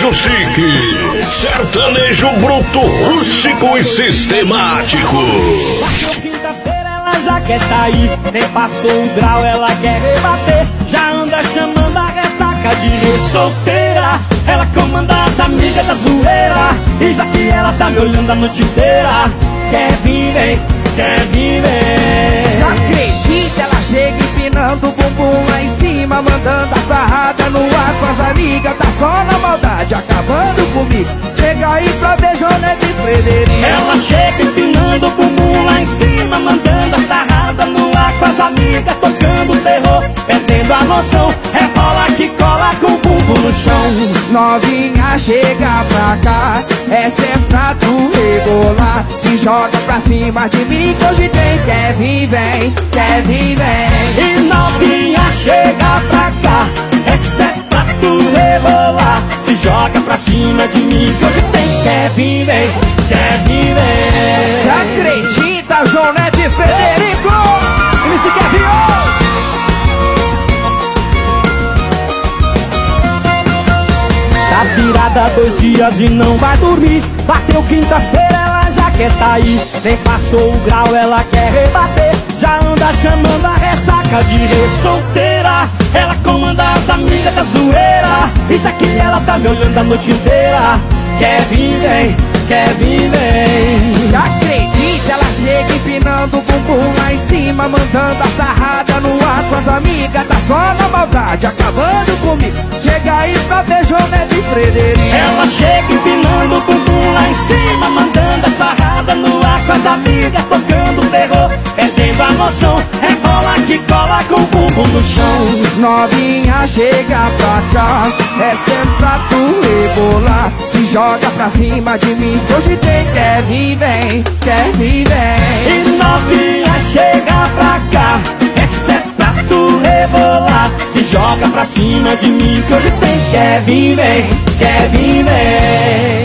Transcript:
sertanejo chique, sertanejo bruto, rústico e sistemático. Passou quinta-feira, ela já quer sair, nem passou o grau, ela quer rebater. Já anda chamando a ressaca de solteira. Ela comanda as amigas da zoeira, e já que ela tá me olhando a noite inteira, quer vir, vem, quer vir, vem. Você acredita? Ela chega empinando o bumbum lá em cima, mandando a sarrada no ar com as amigas. Tá só na maldade, acabando comigo. Chega aí pra ver Jonete e Frederico. Ela chega empinando o bumbum lá em cima, mandando a sarrada no ar com as amigas, tocando terror, perdendo a noção. Rebola que cola com o bumbum no chão. Novinha, chega pra cá, essa é pra tu rebolar. Se joga pra cima de mim que hoje tem. Quer vir, vem, quer vir, vem. E novinha, chega pra cá, essa é pra tu rebolar. Se joga pra cima de mim que hoje tem. Quer vir, vem, quer vir, vem. Você acredita, Jonete e Frederico? MC Kevin, tá virada 2 dias e não vai dormir. Bateu quinta-feira, ela já quer sair, nem passou o grau, ela quer rebater. Já anda chamando a ressaca de solteira. Ela comanda as amigas da zoeira, e já que ela tá me olhando a noite inteira, quer vir, vem, quer vir, vem. Você acredita? Ela chega empinando o bumbum lá em cima, mandando a sarrada no ar com as amigas. Tá só na maldade, acabando comigo. Chega aí pra ver Jonete e Frederico. Ela chega empinando o bumbum lá em cima, mandando a sarrada no ar com as amigas, tocando terror, perdendo a noção. Rebola que cola com o bumbum no chão. Novinha, chega pra cá, essa é pra tu rebolar. Se joga pra cima de mim que hoje tem. Quer vir, vem, quer vir, vem. E novinha, chega pra cá, essa é pra tu rebolar. Se joga pra cima de mim que hoje tem. Quer vir, vem, quer vir, vem.